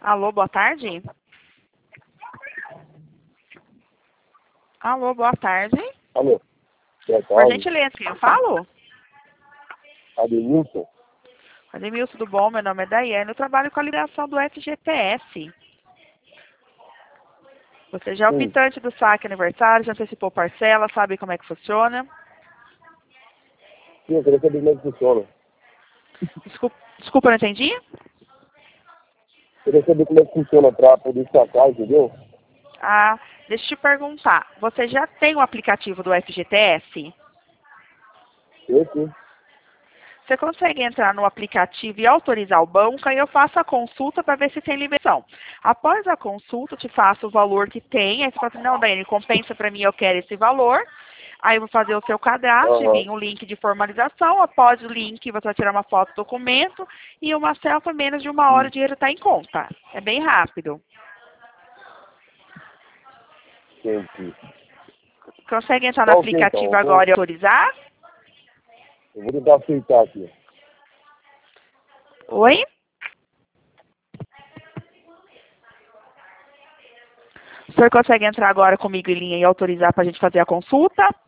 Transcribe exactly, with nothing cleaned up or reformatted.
Alô, boa tarde. Alô, boa tarde. Alô, boa Por tarde. gentileza, quem eu falo? Ademilson? Ademilson, tudo bom? Meu nome é Daiane. Eu trabalho com a ligação do F G T S. Você já é o Sim. optante do saque aniversário, já antecipou parcela, sabe como é que funciona? Sim, eu queria saber como é que funciona. Desculpa, desculpa, eu não entendi? Eu queria saber como é que funciona pra poder sacar, entendeu? Ah, deixa eu te perguntar. Você já tem o aplicativo do F G T S? Eu sim. Você consegue entrar no aplicativo e autorizar o banco, aí eu faço a consulta para ver se tem liberação. Após a consulta, eu te faço o valor que tem, aí você fala assim, não, Daiane, compensa para mim, eu quero esse valor. Aí eu vou fazer o seu cadastro, Aham. envio um link de formalização, após o link você vai tirar uma foto do documento e uma selfie, em menos de uma hora o Sim. dinheiro está em conta. É bem rápido. Entendi. Consegue entrar no Tá ok, então. aplicativo Eu vou, agora e autorizar? eu vou tentar aceitar aqui. Oi? O senhor consegue entrar agora comigo em linha e autorizar para a gente fazer a consulta?